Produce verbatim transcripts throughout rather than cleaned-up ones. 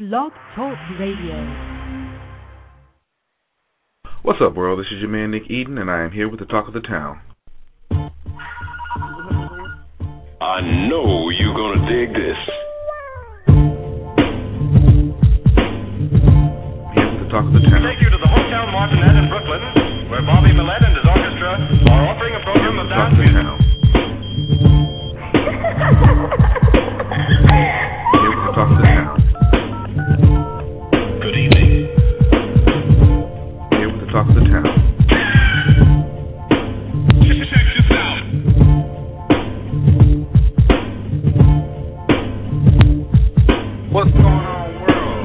Blog Talk Radio. What's up, world? This is your man, Nick Eden, and I am here with the talk of the town. I know you're gonna dig this. Here with the talk of the town. We take you to the Hotel Martinet in Brooklyn, where Bobby Millett and his orchestra are offering a program of dance music. Here with the talk of the town. Good evening. Here with the talk of the town. Check this out. What's going on, world?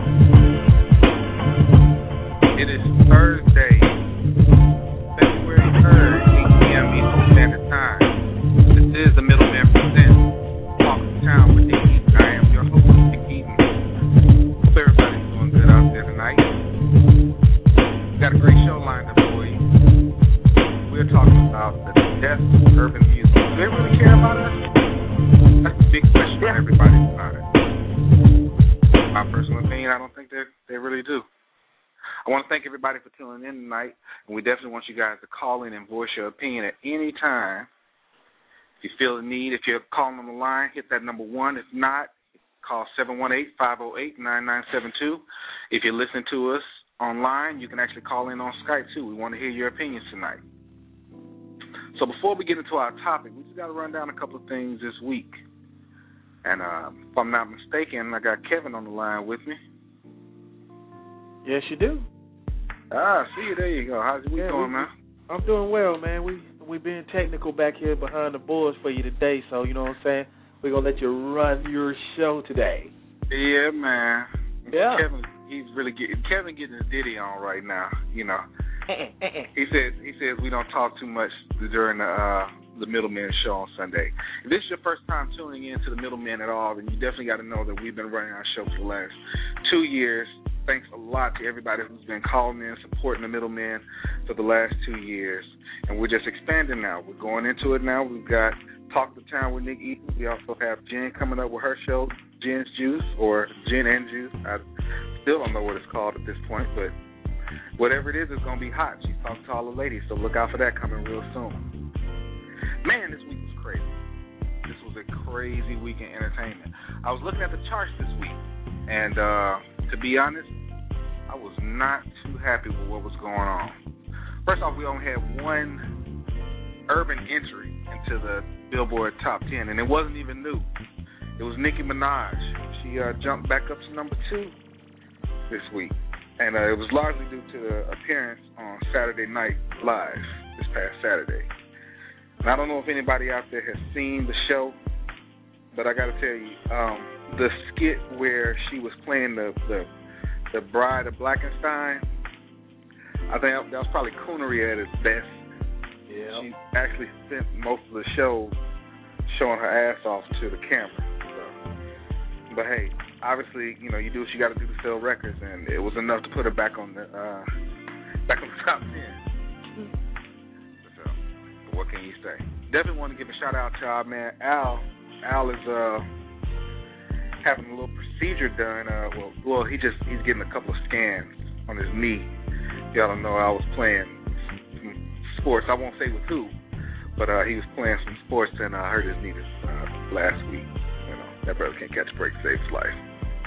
It is Thursday, February third, eight p.m. Eastern Standard Time. This is the Middleman Presents Talk of the Town with Nick Eden. I am your host, Nick Eden. Hope everybody's doing good out there tonight. We got a great show lined up for you. We're talking about the death of urban music. Do they really care about us? That's the big question on everybody's mind. My personal opinion, I don't think they they really do. I want to thank everybody for tuning in tonight, and we definitely want you guys to call in and voice your opinion at any time. If you feel the need, if you're calling on the line, hit that number one. If not, call seven one eight, five oh eight, nine nine seven two. If you're listening to us online, you can actually call in on Skype, too. We want to hear your opinions tonight. So before we get into our topic, we just got to run down a couple of things this week. And uh, if I'm not mistaken, I got Kevin on the line with me. Yes, you do. Ah, see you. There you go. How's your week Yeah, going, we, man? I'm doing well, man. We we being technical back here behind the boards for you today, so you know what I'm saying. We're gonna let you run your show today. Yeah, man. Yeah. Kevin, he's really getting Kevin getting his ditty on right now. You know. he says he says we don't talk too much during the uh, the Middleman show on Sunday. If this is your first time tuning in to the Middleman at all, then you definitely got to know that we've been running our show for the last two years. Thanks a lot to everybody who's been calling in, supporting the Middleman for the last two years. And we're just expanding now. We're going into it now. We've got Talk the Town with Nick Eden. We also have Jen coming up with her show, Jen's Juice, or Jen and Juice. I still don't know what it's called at this point, but whatever it is, it's going to be hot. She's talking to all the ladies, so look out for that coming real soon. Man, this week was crazy. This was a crazy week in entertainment. I was looking at the charts this week, and uh, to be honest, I was not too happy with what was going on. First off, we only had one urban entry into the Billboard Top ten, and it wasn't even new. It was Nicki Minaj. She uh, jumped back up to number two this week, and uh, it was largely due to the appearance on Saturday Night Live this past Saturday. And I don't know if anybody out there has seen the show, but I got to tell you, um, the skit where she was playing the, the the Bride of Blackenstein, I think that was probably coonery at its best. Yeah. She actually spent most of the show showing her ass off to the camera. So. But hey, obviously, you know, you do what you got to do to sell records, and it was enough to put her back on the uh, back on the top ten. So, what can you say? Definitely want to give a shout out to our man Al. Al is uh. having a little procedure done. Uh, well, well, he just he's getting a couple of scans on his knee. Y'all don't know I was playing some sports. I won't say with who, but uh, he was playing some sports and uh, hurt his knee this, uh, last week. You know, that brother can't catch a break to save his life.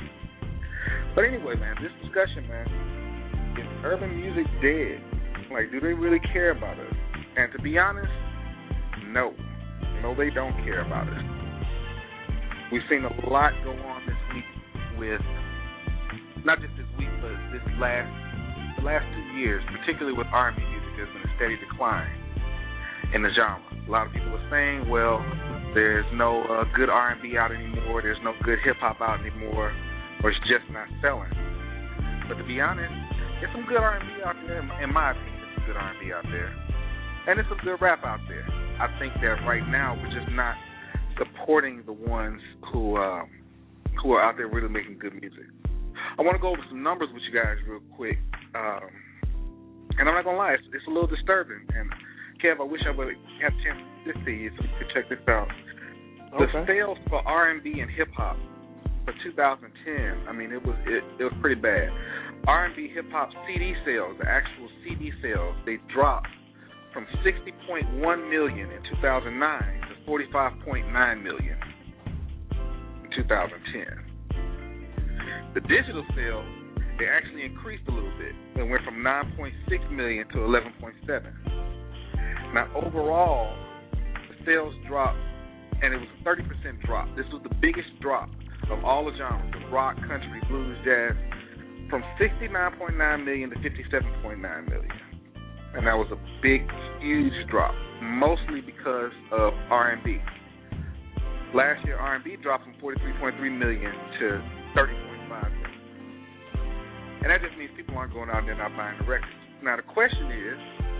But anyway, man, this discussion, man, is urban music dead? Like, do they really care about us? And to be honest, no. No, they don't care about us. We've seen a lot go on this week with, not just this week, but this last, the last two years, particularly with R and B music, there's been a steady decline in the genre. A lot of people are saying, well, there's no uh, good R and B out anymore, there's no good hip-hop out anymore, or it's just not selling. But to be honest, there's some good R and B out there, in my opinion, there's some good R and B out there. And there's some good rap out there. I think that right now we're just not supporting the ones who um, who are out there really making good music. I want to go over some numbers with you guys real quick. Um, and I'm not going to lie, it's, it's a little disturbing. And, Kev, I wish I would have a chance to see you so you could check this out. The Okay. sales for R and B and hip-hop for two thousand ten, I mean, it was it, it was pretty bad. R and B hip hop C D sales, the actual C D sales, they dropped from sixty point one million in two thousand nine to forty-five point nine million in two thousand ten. The digital sales, they actually increased a little bit. It went from nine point six million to eleven point seven. Now, overall, the sales dropped, and it was a thirty percent drop. This was the biggest drop of all the genres, of rock, country, blues, jazz, from sixty-nine point nine million to fifty-seven point nine million. And that was a big, huge drop, mostly because of R and B. Last year, R and B dropped from forty-three point three million to thirty point five million. And that just means people aren't going out there not buying the records. Now, the question is,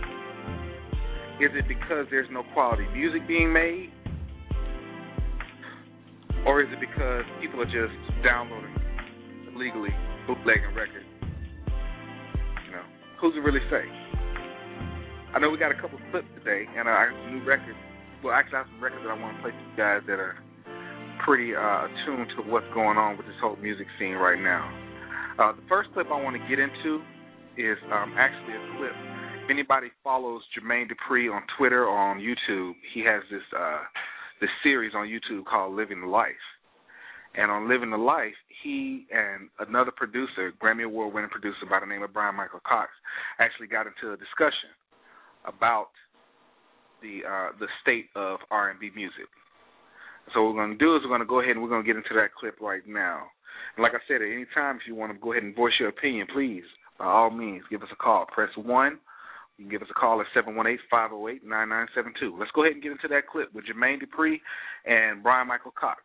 is it because there's no quality music being made? Or is it because people are just downloading illegally, bootlegging records? You know, who's to really say? I know we got a couple of clips today, and I got some new records. Well, actually, I have some records that I want to play to you guys that are pretty uh, attuned to what's going on with this whole music scene right now. Uh, the first clip I want to get into is um, actually a clip. If anybody follows Jermaine Dupri on Twitter or on YouTube, he has this uh, this series on YouTube called Living the Life. And on Living the Life, he and another producer, Grammy Award-winning producer by the name of Brian Michael Cox, actually got into a discussion about the uh, the state of R and B music. So what we're going to do is we're going to go ahead and we're going to get into that clip right now. And like I said, at any time, if you want to go ahead and voice your opinion, please, by all means, give us a call. Press one. You can give us a call at seven one eight, five oh eight, nine nine seven two. Let's go ahead and get into that clip with Jermaine Dupri and Brian Michael Cox.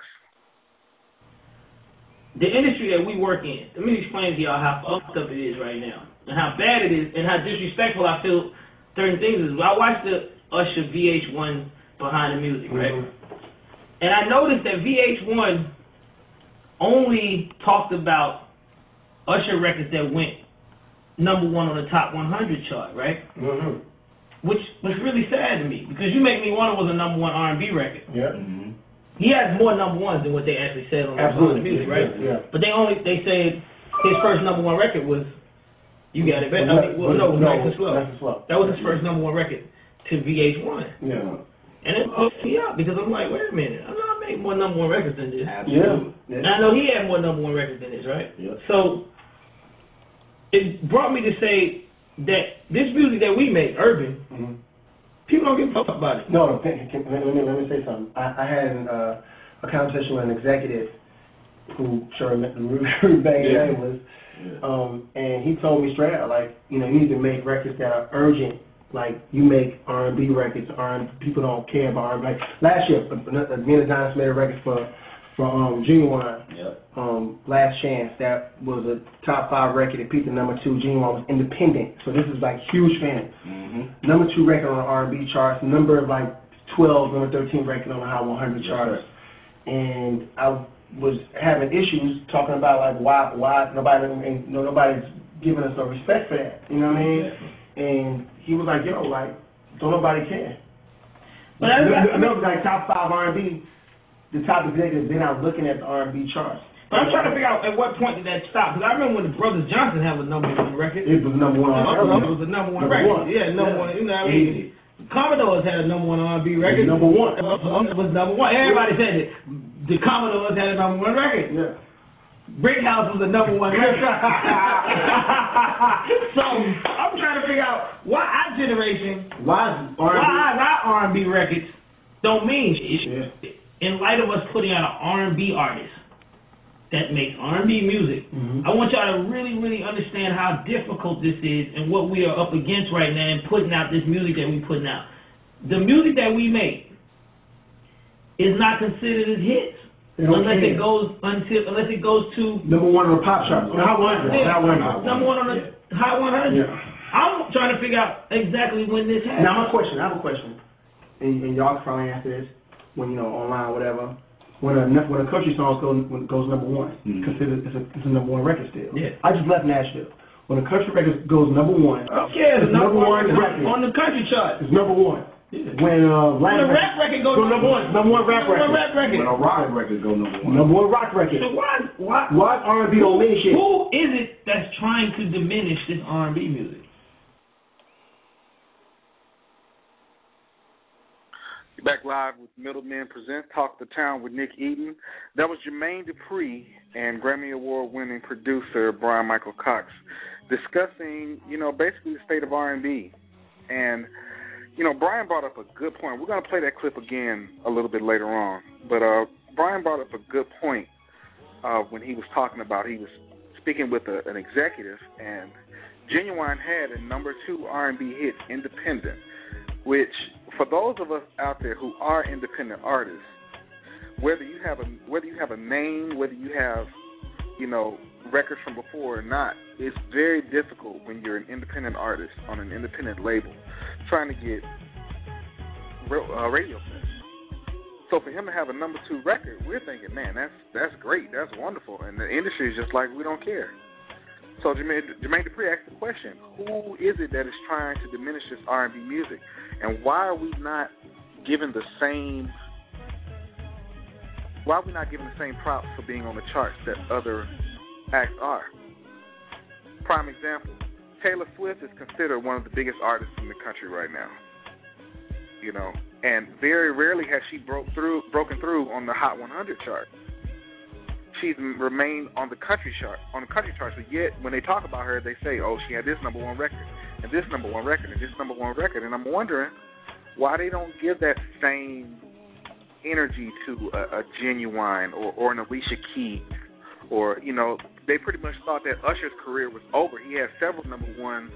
The industry that we work in, let me explain to y'all how fucked up it is right now and how bad it is and how disrespectful I feel certain things is. I watched the Usher V H one Behind the Music, right? Mm-hmm. And I noticed that V H one only talked about Usher records that went number one on the top one hundred chart, right? Mm-hmm. Which was really sad to me because You Make Me Wanna was a number one R and B record. Yeah. Mm-hmm. He has more number ones than what they actually said on the music, right? Yeah. But they only they said his first number one record was You Got It Better. I mean, well, no, it was Nice and Slow. Nice and Slow. That was his first number one record to V H one. Yeah. And it fucked me up because I'm like, wait a minute, I know I made more number one records than this. Absolutely. Yeah. And I know he had more number one records than this, right? Yeah. So it brought me to say that this music that we make, urban, mm-hmm. people don't give a fuck about it. No, can, can, let, me, let me say something. I, I had an, uh, a conversation with an executive who sure Rudy Bang yeah. was, yeah. um, and he told me straight out, like, you know, you need to make records that are urgent. Like, you make R and B records, R and B, people don't care about R and B. Like, last year, me and Adonis made a record for, for um, Genuine, yep. um, Last Chance. That was a top five record. It peaked at number two. Genuine was independent. So this is, like, huge fans. Mm-hmm. Number two record on the R and B charts. Number, like, twelve, number thirteen record on the Hot one hundred charts. Right. And I was having issues talking about, like, why why nobody, and, you know, nobody's giving us no respect for that. You know what I mean? Yeah. And he was like, yo, like, don't nobody care. But I know, like, top five R and B, the top executives, they're not looking at the R and B charts. But I'm trying to figure out at what point did that stop. Because I remember when the Brothers Johnson had a number one record. It was number one. It was a number one number record. One. Yeah, number yeah. one. You know what I mean? Yeah. Commodores had a number one R and B record. Number one. It was number one. Everybody said it. The Commodores had a number one record. Yeah. Brick House was the number one record. So I'm trying to figure out why our generation, why why our R and B records don't mean shit. Yeah. In light of us putting out an R and B artist that makes R and B music, mm-hmm. I want y'all to really, really understand how difficult this is and what we are up against right now in putting out this music that we're putting out. The music that we make is not considered as hits. Unless care. it goes until unless it goes to number one on the pop chart. Hot one hundred. Yeah, number one on the yeah. Hot one hundred. Yeah. I'm trying to figure out exactly when this happened. Now my question, I have a question, and, and y'all can probably answer this when you know online or whatever. When a when a country song goes goes number one, mm-hmm. considered it's a, it's a number one record still. Yeah. I just left Nashville. When a country record goes number one, okay, it's, it's number, number one record on the country chart. It's number one. Yeah. When uh, when a rap record goes go number one, number one rap record. Rap record. When a rock record go number one. Number one rock record. So why why why R and B don't mean shit? Who is it that's trying to diminish this R and B music? Back live with Middlemen Presents Talk the Town with Nick Eaton. That was Jermaine Dupri and Grammy Award winning producer Brian Michael Cox discussing, you know, basically the state of R and B. And, you know, Brian brought up a good point. We're going to play that clip again a little bit later on. But uh, Brian brought up a good point uh, when he was talking about, he was speaking with a, an executive, and Genuine had a number two R and B hit, Independent, which for those of us out there who are independent artists, whether you have a whether you have a name, whether you have, you know, records from before or not, it's very difficult when you're an independent artist on an independent label trying to get uh, radio play. So for him to have a number two record, we're thinking, man, that's that's great, that's wonderful, and the industry is just like, we don't care. So Jermaine, Jermaine Dupri asked the question, who is it that is trying to diminish this R and B music? And why are we not given the same why are we not given the same props for being on the charts that other acts are? Prime example, Taylor Swift is considered one of the biggest artists in the country right now. You know, and very rarely has she broke through broken through on the Hot one hundred chart. She's remained on the country chart, on the country charts, but yet when they talk about her, they say, "Oh, she had this number one record, and this number one record, and this number one record." And I'm wondering why they don't give that same energy to a, a Genuine or, or an Alicia Keys, or you know, they pretty much thought that Usher's career was over. He had several number ones,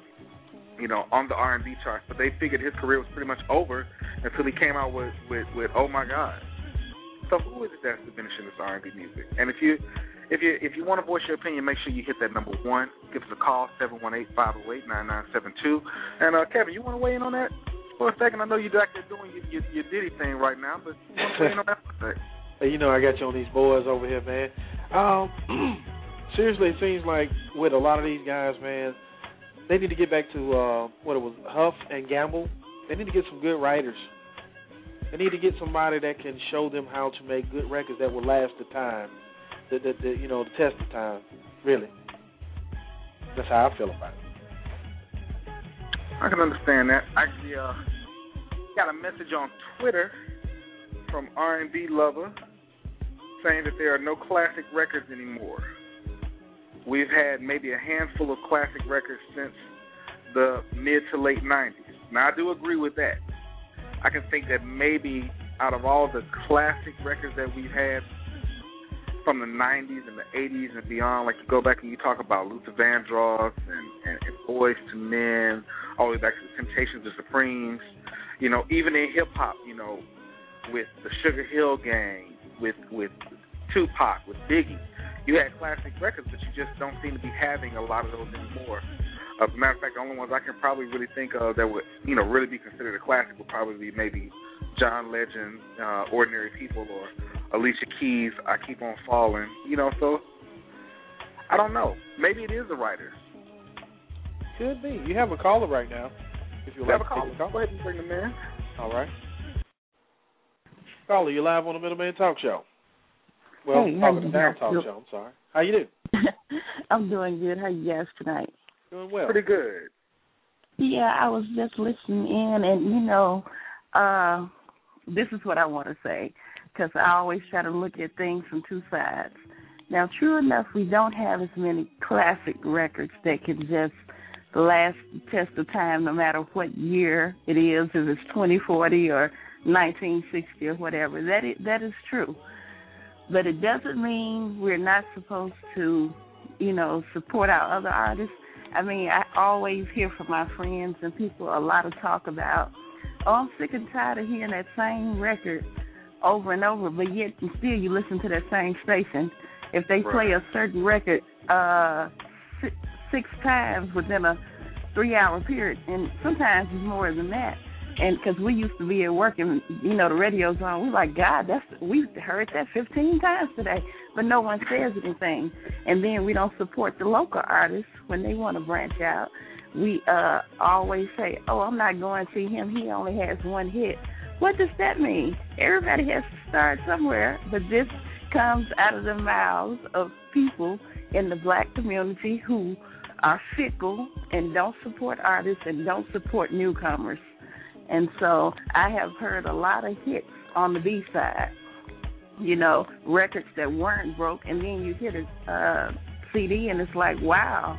you know, on the R and B charts, but they figured his career was pretty much over until he came out with with, with "Oh My God." So who is it that's diminishing this R and B music? And if you if you if you want to voice your opinion, make sure you hit that number one. Give us a call, seven one eight, five oh eight, nine nine seven two. And uh, Kevin, you want to weigh in on that for a second? I know you're back there doing your, your, your Diddy thing right now, but you want to weigh in on that for a second? Hey, you know I got you on these boys over here, man. Um, seriously, it seems like with a lot of these guys, man, they need to get back to uh, what it was, Huff and Gamble. They need to get some good writers. They need to get somebody that can show them how to make good records that will last the time, the, the, the you know, the test of time. Really, that's how I feel about it. I can understand that. Actually, uh, got a message on Twitter from R and B Lover saying that there are no classic records anymore. We've had maybe a handful of classic records since the mid to late nineties. Now, I do agree with that. I can think that maybe out of all the classic records that we've had from the nineties and the eighties and beyond, like you go back and you talk about Luther Vandross and, and, and Boyz two Men, all the way back to the Temptations, the Supremes, you know, even in hip-hop, you know, with the Sugar Hill Gang, with, with Tupac, with Biggie, you had classic records, but you just don't seem to be having a lot of those anymore. As a matter of fact, the only ones I can probably really think of that would, you know, really be considered a classic would probably be maybe John Legend, uh, Ordinary People, or Alicia Keys, I Keep on Falling. You know, so I don't know. Maybe it is the writers. Could be. You have a caller right now. If you have like a caller, call. go ahead and bring them in. All right. Caller, you're live on the Middleman Talk Show. Well, hey, Talk the Town Talk you? Show. I'm sorry. How you doing? I'm doing good. How you guys tonight? Doing well. Pretty good. Yeah, I was just listening in, and, you know, uh, this is what I want to say, because I always try to look at things from two sides. Now, true enough, we don't have as many classic records that can just last the test of time no matter what year it is, if it's twenty forty or nineteen sixty or whatever. That is, that is true. But it doesn't mean we're not supposed to, you know, support our other artists. I mean, I always hear from my friends and people a lot of talk about, oh, I'm sick and tired of hearing that same record over and over, but yet and still you listen to that same station. If they right. play a certain record uh, six, six times within a three-hour period, and sometimes it's more than that, and because we used to be at work and, you know, the radio's on, we're like, God, that's we heard that fifteen times today, but no one says anything. And then we don't support the local artists when they want to branch out. we uh, always say, oh, I'm not going to see him. He only has one hit. What does that mean? Everybody has to start somewhere, but this comes out of the mouths of people in the black community who are fickle and don't support artists and don't support newcomers. And so I have heard a lot of hits on the B side, you know, records that weren't broke, and then you hit a uh, C D and it's like, wow,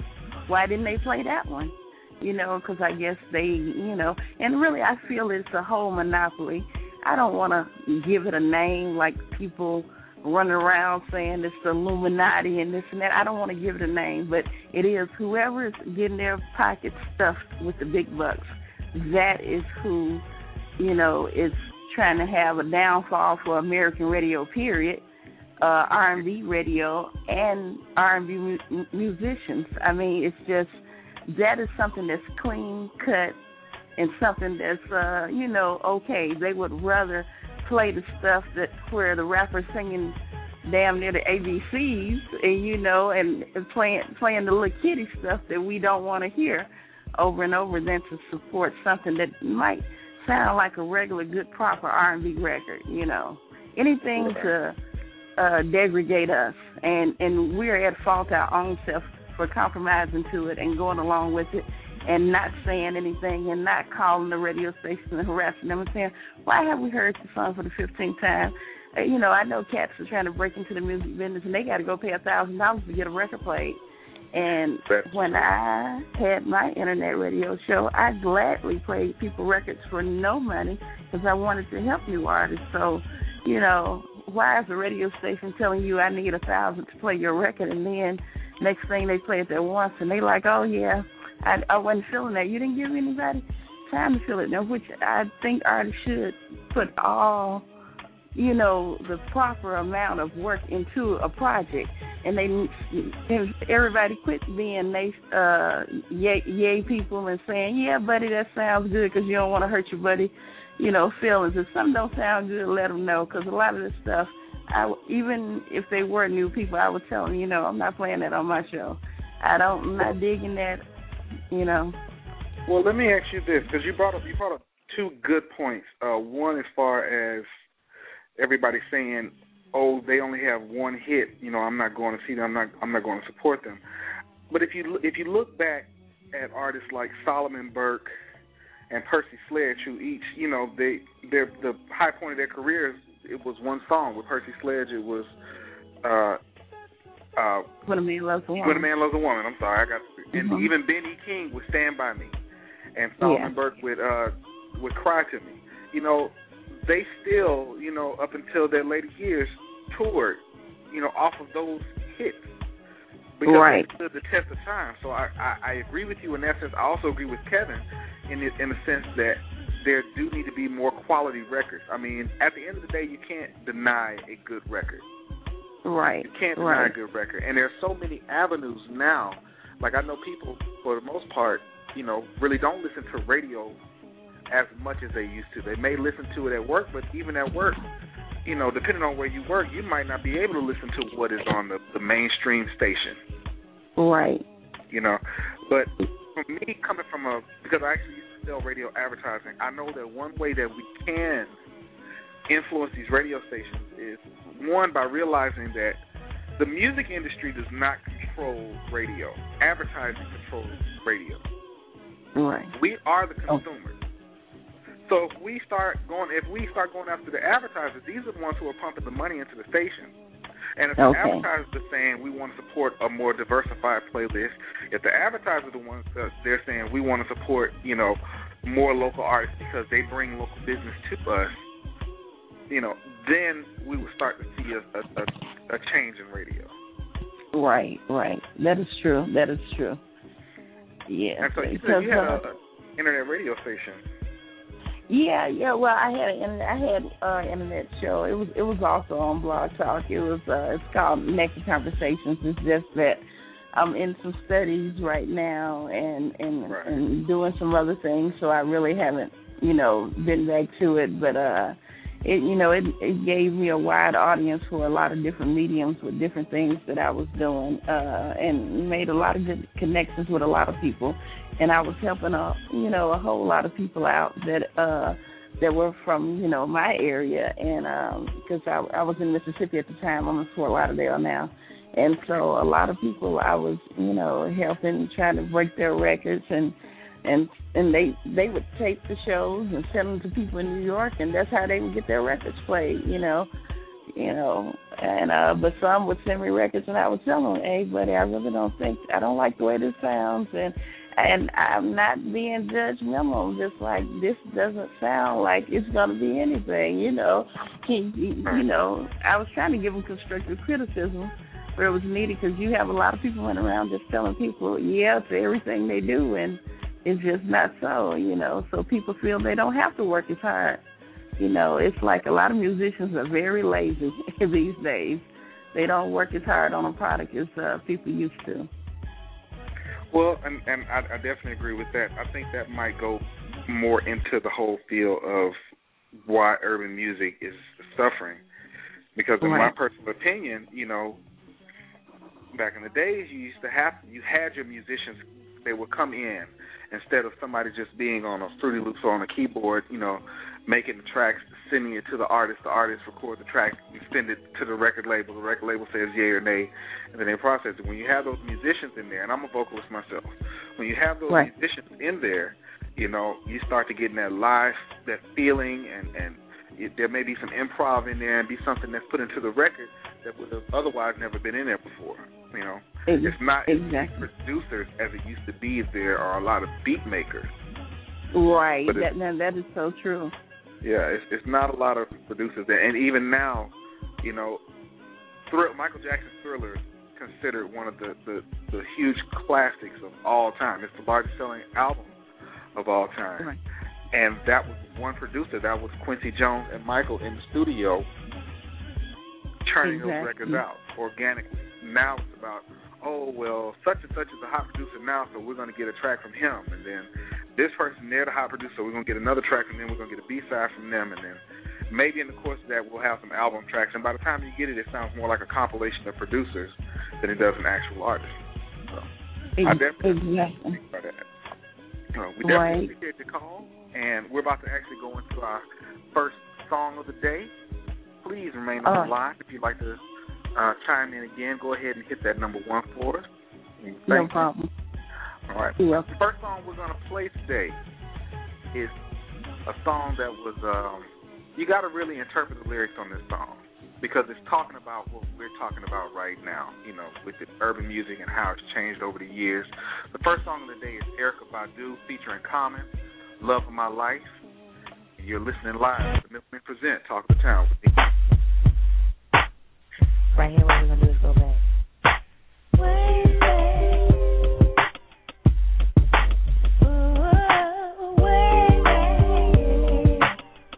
why didn't they play that one? You know, because I guess they, you know, and really I feel it's a whole monopoly. I don't want to give it a name like people running around saying it's the Illuminati and this and that. I don't want to give it a name, but it is whoever is getting their pockets stuffed with the big bucks. That is who, you know, is trying to have a downfall for American radio, period, uh, R and B radio, and R and B mu- musicians. I mean, it's just, that is something that's clean cut and something that's, uh, you know, okay. They would rather play the stuff that where the rapper's singing damn near the A B Cs, and you know, and, and playing playing the little kiddie stuff that we don't want to hear over and over, than to support something that might sound like a regular, good, proper R and B record. You know, anything to uh, degrade us, and and we're at fault our own self for compromising to it and going along with it, and not saying anything and not calling the radio station and harassing them and saying, why have we heard the song for the fifteenth time? Uh, you know, I know cats are trying to break into the music business, and they got to go pay a thousand dollars to get a record played. And when I had my internet radio show, I gladly played people records for no money because I wanted to help new artists. So, you know, why is the radio station telling you I need a thousand to play your record, and then next thing they play it there once, and they like, oh, yeah, I, I wasn't feeling that. You didn't give anybody time to feel it, now, which I think artists should put all, you know, the proper amount of work into a project. And they, and everybody quit being they, uh, yay, yay people and saying, yeah, buddy, that sounds good, because you don't want to hurt your buddy, you know, feelings. If something don't sound good, let them know, because a lot of this stuff, I, even if they were new people, I would tell them, you know, I'm not playing that on my show. I don't, I'm not digging that, you know. Well, let me ask you this, because you brought up you brought up two good points. Uh, one, as far as everybody saying, oh, they only have one hit, you know, I'm not going to see them, I'm not I'm not going to support them. But if you if you look back at artists like Solomon Burke and Percy Sledge, who each, you know, they their the high point of their careers, it was one song. With Percy Sledge, it was uh, uh, When a Man Loves a Woman. When a Man Loves a Woman. I'm sorry, I got. And mm-hmm. even Ben E. King with Stand By Me, and Solomon yeah. Burke with uh, with Cry to Me. You know, they still, you know, up until their later years, toured, you know, off of those hits because right. they stood the test of time. So I, I, I agree with you in that sense. I also agree with Kevin in the, in the sense that there do need to be more quality records. I mean, at the end of the day, you can't deny a good record. Right. You can't deny right. a good record. And there are so many avenues now. Like, I know people, for the most part, you know, really don't listen to radio as much as they used to. They may listen to it at work, but even at work, you know, depending on where you work, you might not be able to listen to what is on the, the mainstream station. Right. You know, but for me, coming from a, because I actually used to sell radio advertising, I know that one way that we can influence these radio stations is, one, by realizing that the music industry does not control radio. Advertising controls radio. Right. We are the consumers. Oh. So if we start going, if we start going after the advertisers, these are the ones who are pumping the money into the station. And if okay. the advertisers are saying we want to support a more diversified playlist, if the advertisers are the ones that they're saying we want to support, you know, more local artists because they bring local business to us, you know, then we will start to see a, a, a, a change in radio. Right, right. That is true. That is true. Yeah. And so you said you had an internet radio station. Yeah, yeah. Well, I had an I had an uh, internet show. It was it was also on Blog Talk. It was uh, it's called Naked Conversations. It's just that I'm in some studies right now and and, right. and doing some other things, so I really haven't, you know, been back to it. But uh, it you know it it gave me a wide audience for a lot of different mediums with different things that I was doing, uh, and made a lot of good connections with a lot of people, and I was helping a you know a whole lot of people out that uh, that were from you know my area, and because um, I, I was in Mississippi at the time, I'm in Fort Lauderdale now. And so a lot of people I was, you know, helping, trying to break their records, and and and they they would tape the shows and send them to people in New York, and that's how they would get their records played, you know, you know. And uh, but some would send me records, and I would tell them, hey, buddy, I really don't think, I don't like the way this sounds, and and I'm not being judgmental. I'm just like, this doesn't sound like it's going to be anything, you know. He, he, you know, I was trying to give them constructive criticism where it was needed, because you have a lot of people running around just telling people yeah to everything they do, and it's just not so, you know. So people feel they don't have to work as hard. You know, it's like a lot of musicians are very lazy these days. They don't work as hard on a product as uh, people used to. Well, and, and I, I definitely agree with that. I think that might go more into the whole field of why urban music is suffering. Because in right. my personal opinion, you know, back in the days, you used to have, you had your musicians, they would come in instead of somebody just being on a Fruity Loops or on a keyboard, you know, making the tracks, sending it to the artist, the artist record the track, and send it to the record label, the record label says yay or nay, and then they process it. When you have those musicians in there, and I'm a vocalist myself, when you have those right. musicians in there, you know, you start to get in that live, that feeling, and, and it, there may be some improv in there and be something that's put into the record that would have otherwise never been in there before. You know, exactly. It's not exactly. producers as it used to be. There are a lot of beat makers. Right. That, that that is so true. Yeah, it's it's not a lot of producers there, and even now, you know, Thrill, Michael Jackson's Thriller is considered one of the, the, the huge classics of all time. It's the largest selling album of all time. Right. And that was one producer. That was Quincy Jones and Michael in the studio churning exactly. those records out organically. Now it's about, oh, well, such and such is a hot producer now, so we're going to get a track from him. And then this person, they're the hot producer, so we're going to get another track from them. We're going to get a B-side from them. And then maybe in the course of that, we'll have some album tracks. And by the time you get it, it sounds more like a compilation of producers than it does an actual artist. So exactly. I definitely think about that. Uh, we definitely right. appreciate the call. And we're about to actually go into our first song of the day. Please remain on the line. If you'd like to uh, chime in again, go ahead and hit that number one for us. Thank no problem. You. All right. You're The first song we're going to play today is a song that was, um, you got to really interpret the lyrics on this song because it's talking about what we're talking about right now, you know, with the urban music and how it's changed over the years. The first song of the day is Erykah Badu featuring Common, Love of My Life. You're listening live to Milkman Present Talk of the Town with me. Right here, what we're going to do is go back. Way back. Ooh, way back.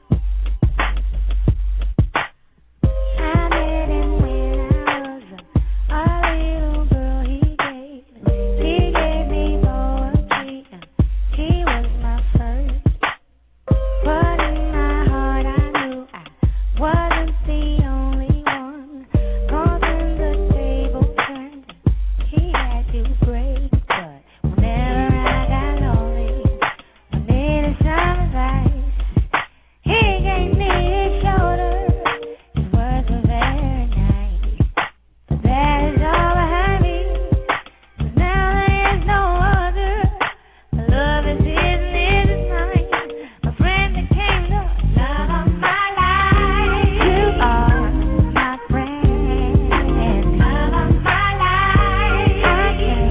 I met him when I was a, a little girl. He gave, he gave me poetry, and he was my first. But in my heart I knew I wasn't the only one. Cause when the table turned, he had to break. But whenever I got lonely, I needed some advice, he gave me his shoulder. His words were very nice. But that is all behind me. So now there is no other. My love is his and his is mine. My friend that came to love of my life. You are my friend. Love of my life. I can't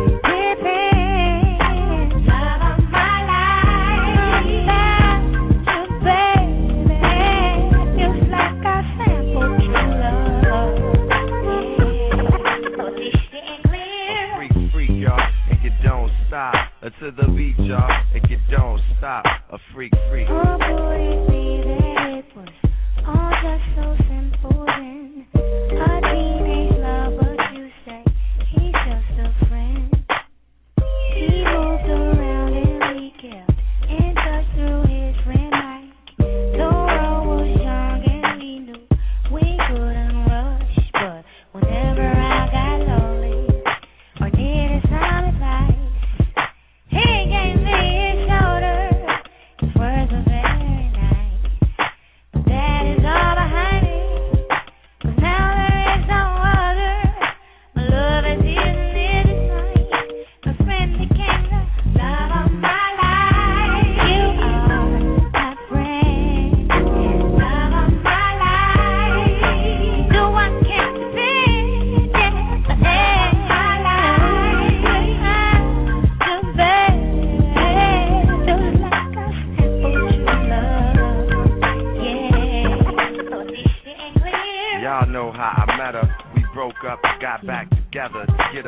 depend. Love of my life. Without you, baby, it's like I sampled true love. Yeah. But this shit ain't clear. Freak, freak, y'all, and you don't stop. Uh, to the beat, y'all, and you don't stop. A freak, freak. Or would it be that it was all just so simple then? A teenage love, but you say he's just a friend. He moved around and we kept in touch through his friend Mike. The world was shining.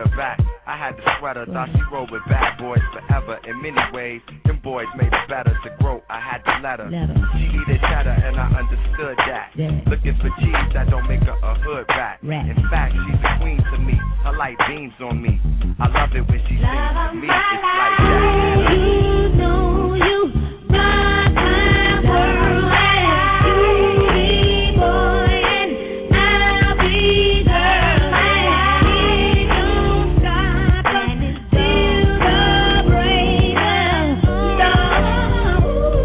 her back. I had the sweater, thought she rolled with bad boys forever. In many ways, them boys made it better to grow. I had to let her. She needed cheddar, and I understood that. Looking for cheese, that don't make her a hood rat. In fact, she's a queen to me. Her light beams on me. I love it when she sings to me. It's like that. You know you rock my world. You be boy and I'll be girl. We don't stop until the break of dawn.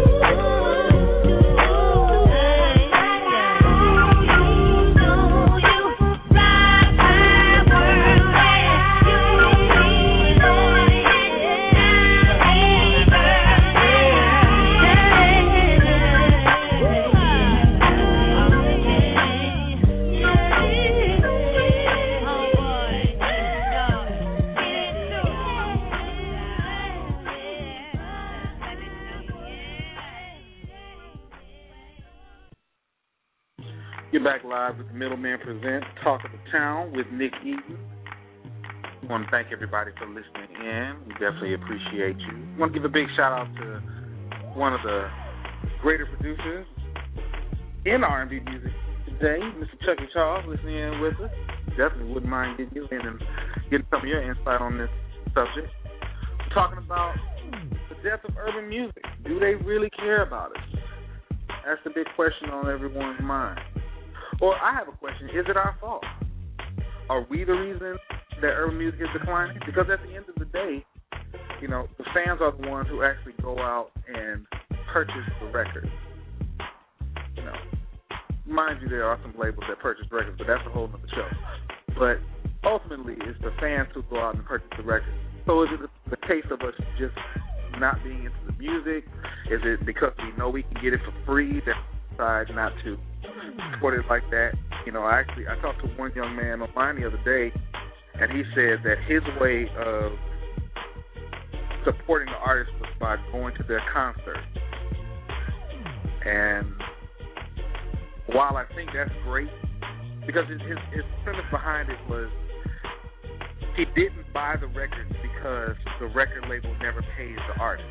You know you rock my world. You be boy and I'll be You're back live with the Middleman Presents Talk of the Town with Nick Eaton. I want to thank everybody for listening in. We definitely appreciate you. I want to give a big shout out to one of the greater producers in R and B music today, Mister Chucky Charles, listening in with us. Definitely wouldn't mind getting you in and getting some of your insight on this subject. We're talking about the death of urban music. Do they really care about it? That's the big question on everyone's mind. Or I have a question. Is it our fault? Are we the reason that urban music is declining? Because at the end of the day, you know, the fans are the ones who actually go out and purchase the record. You know, mind you, there are some labels that purchase records, but that's a whole other show. But ultimately, it's the fans who go out and purchase the record. So is it the case of us just not being into the music? Is it because we know we can get it for free that we decide not to support it like that? You know, I actually I talked to one young man online the other day, and he said that his way of supporting the artist was by going to their concert. And while I think that's great, because his, his, his premise behind it was he didn't buy the records because the record label never pays the artist.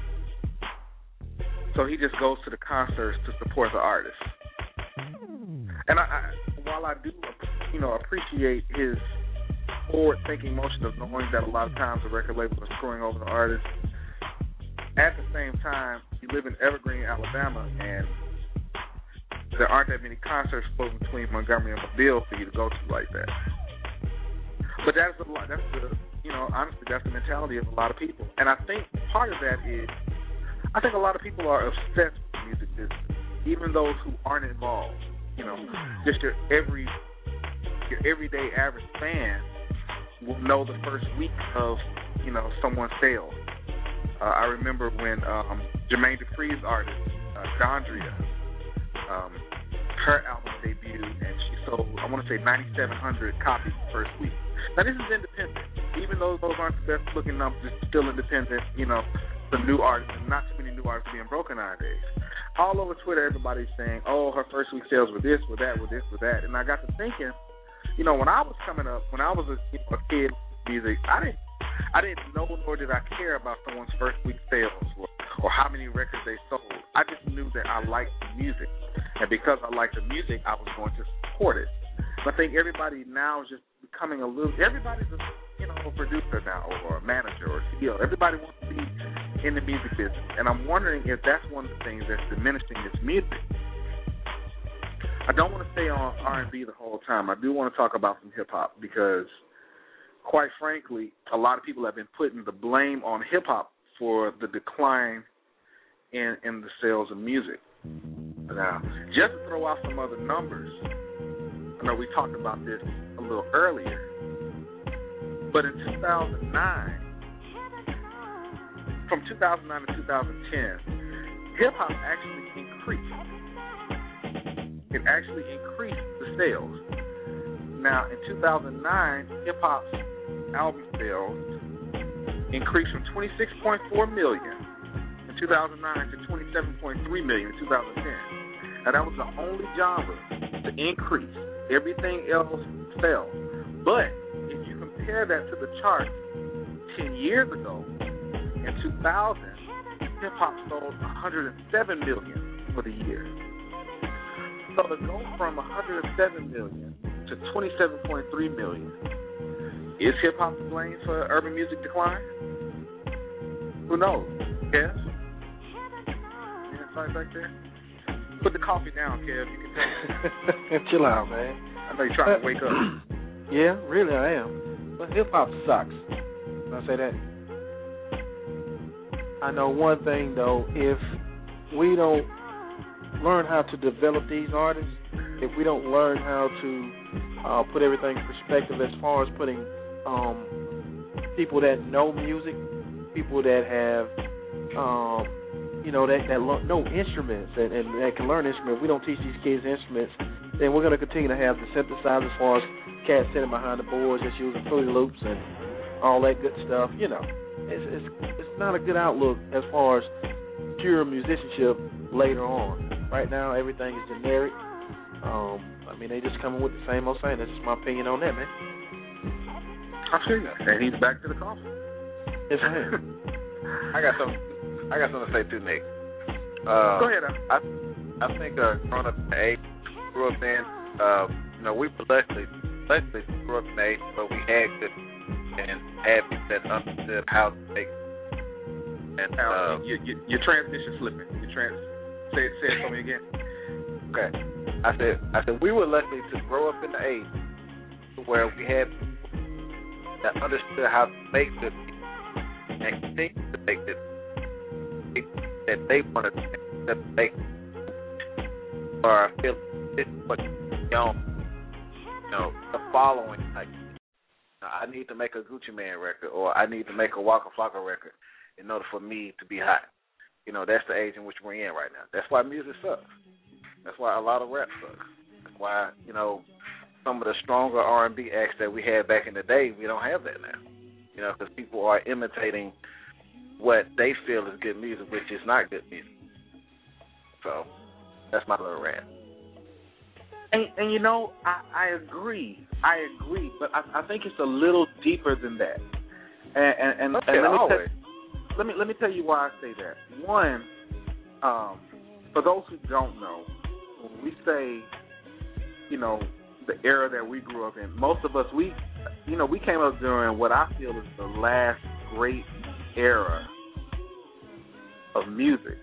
So he just goes to the concerts to support the artist. And I, I, while I do, you know, appreciate his forward-thinking motion of knowing that a lot of times the record labels are screwing over the artist, at the same time, you live in Evergreen, Alabama, and there aren't that many concerts floating between Montgomery and Mobile for you to go to like that. But that's a lot. That's the, you know, honestly, that's the mentality of a lot of people. And I think part of that is, I think a lot of people are obsessed with the music business, even those who aren't involved. You know, just your every your everyday average fan will know the first week of, you know, someone's sales. Uh, I remember when um, Jermaine Dupri's artist, uh, Dondria, um, her album debuted, and she sold, I want to say, ninety-seven hundred copies the first week. Now, this is independent. Even though those aren't the best-looking numbers, it's still independent, you know, for new artists, and not too many new artists being broken nowadays. All over Twitter, everybody's saying, oh, her first week sales were this, were that, were this, were that. And I got to thinking, you know, when I was coming up, when I was a, you know, a kid with music, I didn't, I didn't know nor did I care about someone's first week sales or, or how many records they sold. I just knew that I liked the music. And because I liked the music, I was going to support it. But I think everybody now is just becoming a little, everybody's a, you know, a producer now or a manager or a C E O. Everybody wants to be in the music business. And I'm wondering if that's one of the things that's diminishing this music. I don't want to stay on R and B the whole time. I do want to talk about some hip-hop because, quite frankly, a lot of people have been putting the blame on hip-hop for the decline in, in the sales of music. Now, just to throw out some other numbers, I know we talked about this a little earlier, but in two thousand nine, from two thousand nine to two thousand ten, hip-hop actually increased. It actually increased the sales. Now, in two thousand nine, hip-hop's album sales increased from twenty-six point four million in two thousand nine to twenty-seven point three million in two thousand ten. Now, that was the only genre to increase. Everything else fell. But if you compare compare that to the chart ten years ago, in two thousand, hip hop sold one hundred seven million for the year. So to go from one hundred seven million to twenty-seven point three million, is hip hop to blame for urban music decline? Who knows? Kev? Any insight back there? Put the coffee down, Kev. You can tell me. Chill out, man. I know you're trying to wake up. Yeah, really, I am. But hip hop sucks. Can I say that? I know one thing though: if we don't learn how to develop these artists, if we don't learn how to uh, put everything in perspective as far as putting um, people that know music, people that have, um, you know, that, that lo- know instruments and, and that can learn instruments, we don't teach these kids instruments, then we're going to continue to have the synthesizers as far as cats sitting behind the boards just using Fruity Loops and all that good stuff. You know, it's, it's, it's not a good outlook as far as pure musicianship later on. Right now, everything is generic. Um, I mean, they just coming with the same old thing. That's just my opinion on that, man. I feel you. And he's back to the coffee. Yes, I am. I got some. I got something to say too, Nick. Uh, Go ahead. I I think uh, growing up in the age grew up in, uh, you know, we luckily, luckily grew up in the age where we had good and had people that understood how to make. And uh, your, your, your transmission slipping. Your trans. Say it, say it for me again. Okay. I said I said we were lucky to grow up in the age where we had that understood how to make this and continue to make this that they wanted to make or feel this what young you know, the following like I need to make a Gucci Mane record or I need to make a Waka Flocka record in order for me to be hot. You know, that's the age in which we're in right now. That's why music sucks. That's why a lot of rap sucks. That's why, you know, some of the stronger R and B acts that we had back in the day, we don't have that now. You know, because people are imitating what they feel is good music, which is not good music. So, that's my little rant. And, and you know, I, I agree. I agree. But I, I think it's a little deeper than that. And, and, and, okay, and let me always. tell Let me let me tell you why I say that. One, um, for those who don't know, when we say, you know, the era that we grew up in, most of us, we, you know, we came up during what I feel is the last great era of music.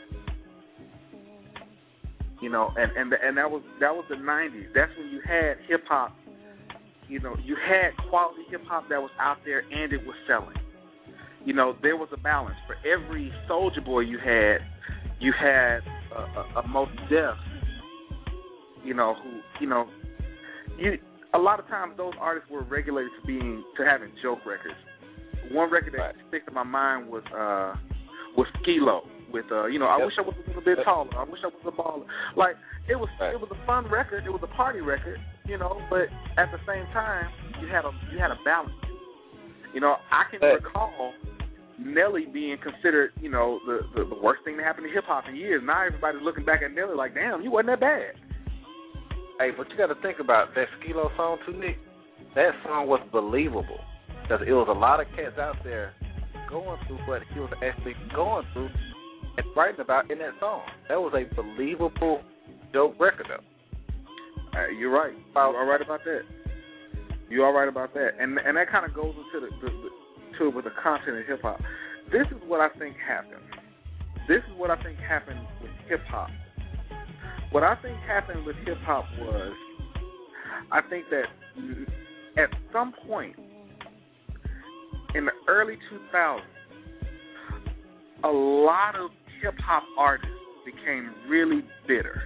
You know, and and and that was that was the nineties. That's when you had hip hop. You know, you had quality hip hop that was out there and it was selling. You know, there was a balance. For every Soulja Boy you had, you had a, a, a Mos Def, you know, who, you know, you a lot of times those artists were regulated to being, to having joke records. One record that right. sticks in my mind was, uh, was Skee-Lo with, uh, you know, I yep. wish I was a little bit taller. I wish I was a baller. Like, it was, right. it was a fun record. It was a party record, you know, but at the same time, you had a, you had a balance. You know, I can right. recall Nelly being considered, you know, the, the, the worst thing to happen to hip-hop in years. Now everybody's looking back at Nelly like, damn, you wasn't that bad. Hey, but you got to think about that Skee-Lo song, too, Nick. That song was believable because it was a lot of cats out there going through what he was actually going through and writing about in that song. That was a believable dope record, though. Uh, you're right. You're all right about that. You're all right about that. And and that kind of goes into the, the, the to with the content of hip hop. This is what I think happened. This is what I think happened with hip hop. What I think happened with hip hop was, I think that at some point in the early two thousands, a lot of hip hop artists became really bitter.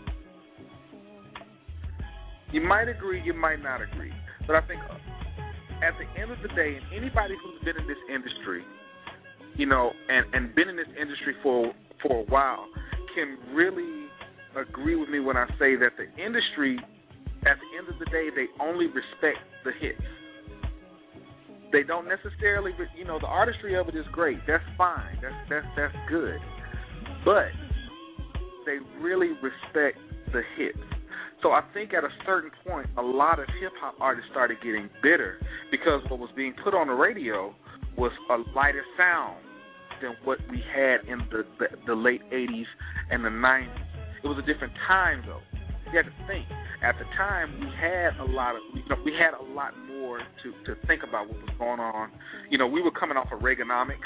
You might agree, you might not agree, but I think at the end of the day, and anybody who's been in this industry, you know, and, and been in this industry for for a while, can really agree with me when I say that the industry, at the end of the day, they only respect the hits. They don't necessarily, you know, the artistry of it is great. That's fine. That's that's that's good. But they really respect the hits. So I think at a certain point, a lot of hip-hop artists started getting bitter because what was being put on the radio was a lighter sound than what we had in the, the, the late eighties and the nineties. It was a different time, though. You had to think. At the time, we had a lot of, you know, we had a lot more to, to think about what was going on. You know, we were coming off of Reaganomics.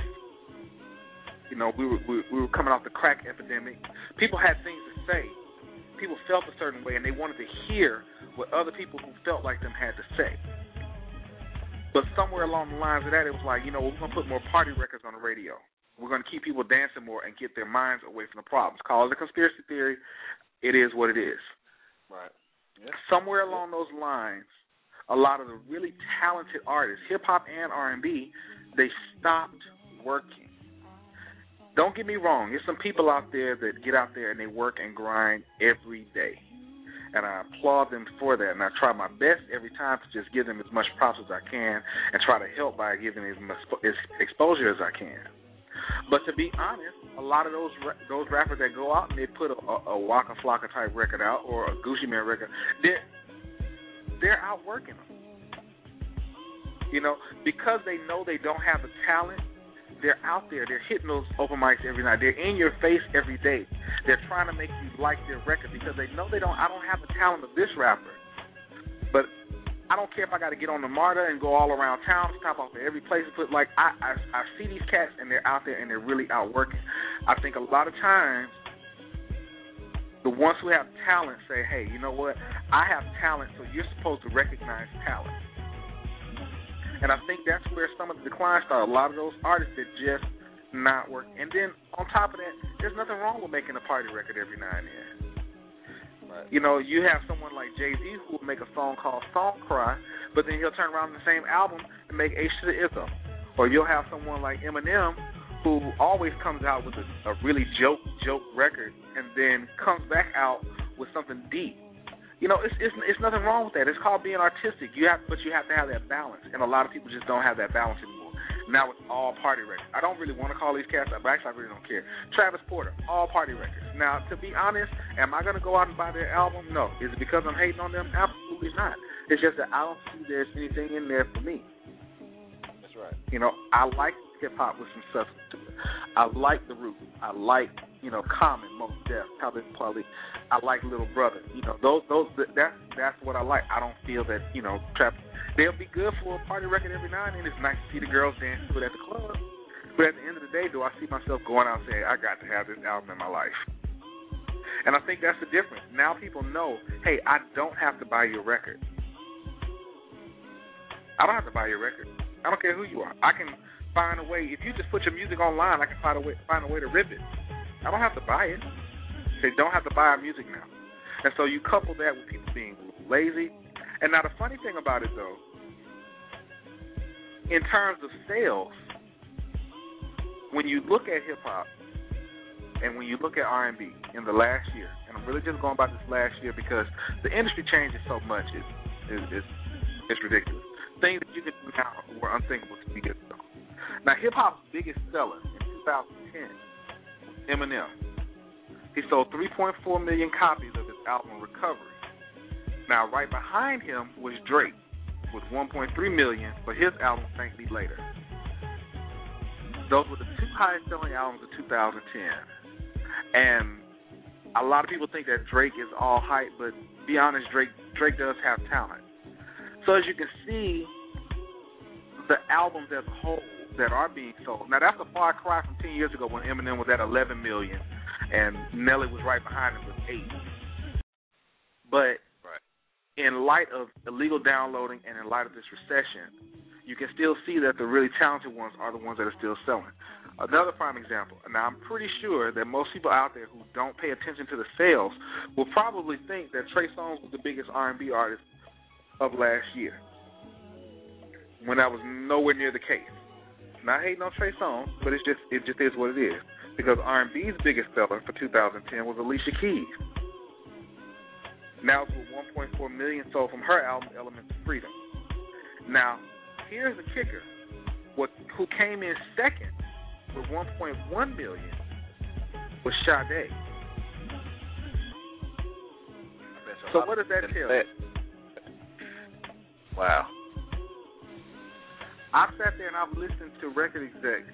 You know, we were we, we were coming off the crack epidemic. People had things to say. People felt a certain way, and they wanted to hear what other people who felt like them had to say. But somewhere along the lines of that, it was like, you know, we're going to put more party records on the radio. We're going to keep people dancing more and get their minds away from the problems. Call it a conspiracy theory. It is what it is. Right. Yeah. Somewhere along those lines, a lot of the really talented artists, hip-hop and R and B, they stopped working. Don't get me wrong. There's some people out there that get out there and they work and grind every day. And I applaud them for that. And I try my best every time to just give them as much props as I can and try to help by giving as much exposure as I can. But to be honest, a lot of those those rappers that go out and they put a, a, a Waka Flocka type record out or a Gucci Mane record, they're, they're out working them. You know, because they know they don't have the talent, they're out there. They're hitting those open mics every night. They're in your face every day. They're trying to make you like their record because they know they don't. I don't have the talent of this rapper, but I don't care if I got to get on the MARTA and go all around town, stop off at every place. But like I, I, I see these cats and they're out there and they're really out working. I think a lot of times the ones who have talent say, "Hey, you know what? I have talent, so you're supposed to recognize talent." And I think that's where some of the decline started. A lot of those artists that just not work. And then on top of that, there's nothing wrong with making a party record every now and then. Right. You know, you have someone like Jay-Z who will make a song called Song Cry, but then he'll turn around in the same album and make H to the Ism. Or you'll have someone like Eminem who always comes out with a, a really joke, joke record and then comes back out with something deep. You know, it's, it's it's nothing wrong with that. It's called being artistic. You have, but you have to have that balance, and a lot of people just don't have that balance anymore. Now it's all party records. I don't really want to call these cats up. Actually, I really don't care. Travis Porter, all party records. Now, to be honest, am I going to go out and buy their album? No. Is it because I'm hating on them? Absolutely not. It's just that I don't see there's anything in there for me. That's right. You know, I like hip-hop with some substance to it. I like The Root. I like, you know, Common, Mos Def, Talib Kweli. I like Little Brother. You know, those, those, that's, that's what I like. I don't feel that, you know, trap. They'll be good for a party record every now and then. It's nice to see the girls dance to it at the club. But at the end of the day, do I see myself going out and saying, I got to have this album in my life? And I think that's the difference. Now people know, hey, I don't have to buy your record. I don't have to buy your record. I don't care who you are. I can find a way. If you just put your music online, I can find a way, find a way to rip it. I don't have to buy it. They don't have to buy our music now. And so you couple that with people being lazy. And now the funny thing about it, though, in terms of sales, when you look at hip-hop and when you look at R and B in the last year, and I'm really just going about this last year because the industry changes so much, it's, it's, it's ridiculous. Things that you could do now were unthinkable to years ago. Now, hip-hop's biggest seller in two thousand ten, Eminem. He sold three point four million copies of his album Recovery. Now, right behind him was Drake with one point three million for his album Thank Me Later. Those were the two highest-selling albums of two thousand ten. And a lot of people think that Drake is all hype, but be honest, Drake Drake does have talent. So as you can see, the albums as a whole that are being sold. Now, that's a far cry from ten years ago when Eminem was at eleven million and Nelly was right behind him with eight. But right. in light of illegal downloading and in light of this recession, you can still see that the really talented ones are the ones that are still selling. Another prime example. Now, I'm pretty sure that most people out there who don't pay attention to the sales will probably think that Trey Songz was the biggest R and B artist of last year, when that was nowhere near the case. Not hating on Trey Songz, but it's just it just is what it is. Because R and B's biggest seller for two thousand ten was Alicia Keys. Now it's with one point four million sold from her album Elements of Freedom. Now, here's the kicker. What who came in second with one point one million was Sade. So what does that tell you? Wow. I've sat there and I've listened to record execs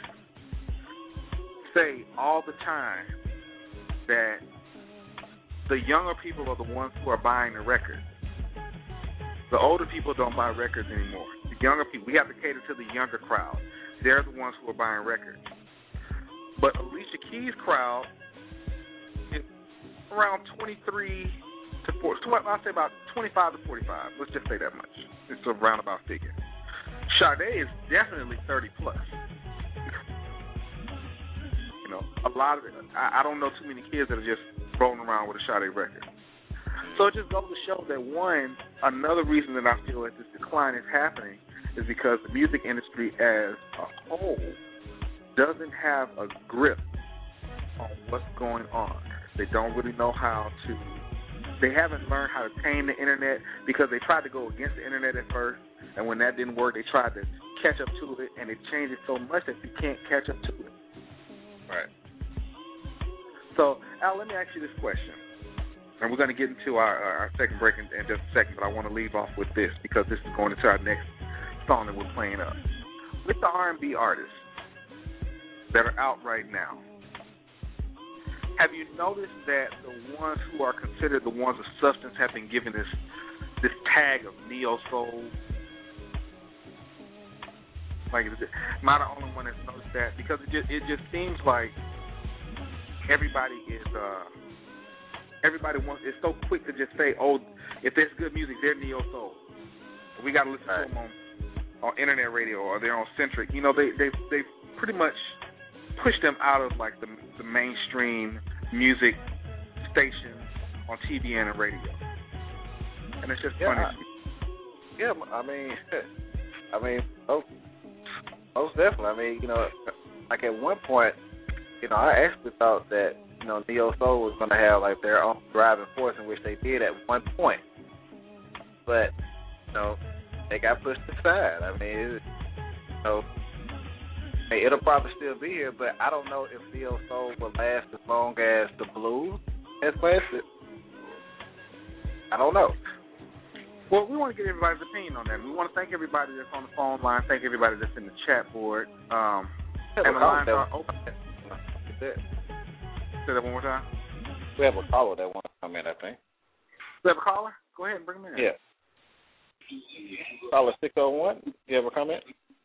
say all the time that the younger people are the ones who are buying the records. The older people don't buy records anymore. The younger people, we have to cater to the younger crowd. They're the ones who are buying records. But Alicia Keys' crowd is around twenty-three to forty. I'll say about twenty-five to forty-five. Let's just say that much. It's a roundabout figure. Sade is definitely thirty plus. You know, a lot of it. I, I don't know too many kids that are just rolling around with a Sade record. So it just goes to show that, one, another reason that I feel that this decline is happening is because the music industry as a whole doesn't have a grip on what's going on. They don't really know how to, they haven't learned how to tame the internet, because they tried to go against the internet at first, and when that didn't work, they tried to catch up to it, and they changed it so much that you can't catch up to it. Right. So, Al, let me ask you this question. And we're going to get into our, our second break in, in just a second, but I want to leave off with this because this is going into our next song that we're playing up. With the R and B artists that are out right now, have you noticed that the ones who are considered the ones of substance have been given this this tag of neo-soul? Like, am I the only one that's noticed that? Because it just, it just seems like everybody is... Uh, Everybody wants is so quick to just say, "Oh, if there's good music, they're neo soul. We got to listen right. to them on, on internet radio or they're on Centric." You know, they they they pretty much pushed them out of like the the mainstream music stations on T V and radio, and it's just yeah, funny. I, yeah, I mean, I mean, most, most definitely. I mean, you know, like at one point, you know, I actually thought that, you know, neo soul was going to have like their own driving force, in which they did at one point, but you know, they got pushed aside. I mean, it, you know, it'll probably still be here, but I don't know if neo soul will last as long as the blues has lasted. I don't know. Well, we want to get everybody's opinion on that. We want to thank everybody that's on the phone line, thank everybody that's in the chat board, um, and the lines are open. Say that one more time. We have a caller that wants to come in, I think. We have a caller? Go ahead and bring him in. Yeah. Caller six oh one, you have a comment?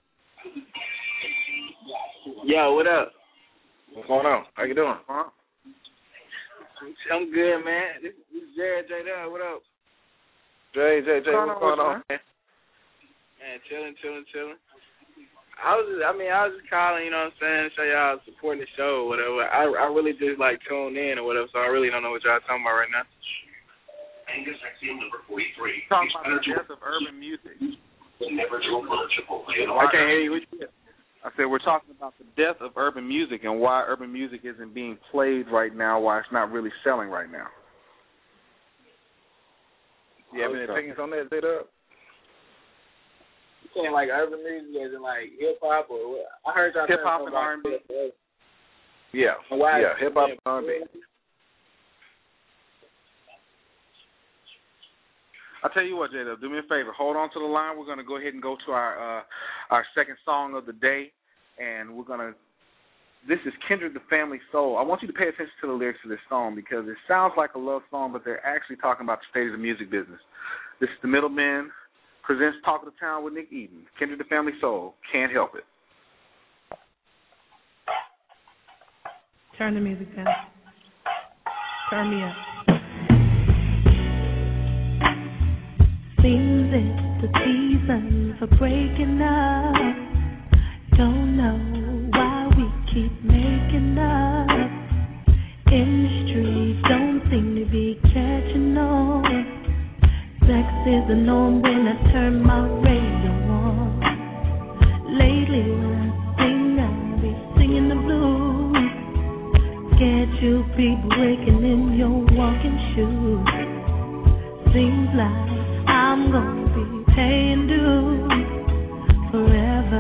Yo, what up? What's going on? How you doing? Huh? I'm good, man. This, this is Jared J. Dunn. What up? Jay, Jay, Jay, what's going on, man? Man, chilling, chilling, chilling. I was just, I mean, I was just calling, you know what I'm saying, to show y'all supporting the show or whatever. I I really just, like, tuned in or whatever, so I really don't know what y'all talking about right now. Angus Axiom number forty-three. Talking about the death of urban music. Never to I can't hear you. I said we're talking about the death of urban music and why urban music isn't being played right now, why it's not really selling right now. Do you have any opinions on that, Zeta? You saying like urban music as in like hip hop or what? I heard y'all hip hop and R and B. Yeah, why yeah, hip hop and R and B. I'll tell you what, Jada, do me a favor. Hold on to the line. We're going to go ahead and go to our uh, our second song of the day, and we're going to. This is Kindred the Family Soul. I want you to pay attention to the lyrics of this song because it sounds like a love song, but they're actually talking about the state of the music business. This is the Middlemen presents Talk of the Town with Nick Eden. Kindred the Family Soul. Can't help it. Turn the music down. Turn me up. Seems it's the season for breaking up. Don't know why we keep making up. Industry don't seem to be catching on. Sex is the norm when I turn my radio on. Lately when I sing, I'll be singing the blues. Can't you be breaking in your walking shoes? Seems like I'm gonna be paying dues forever.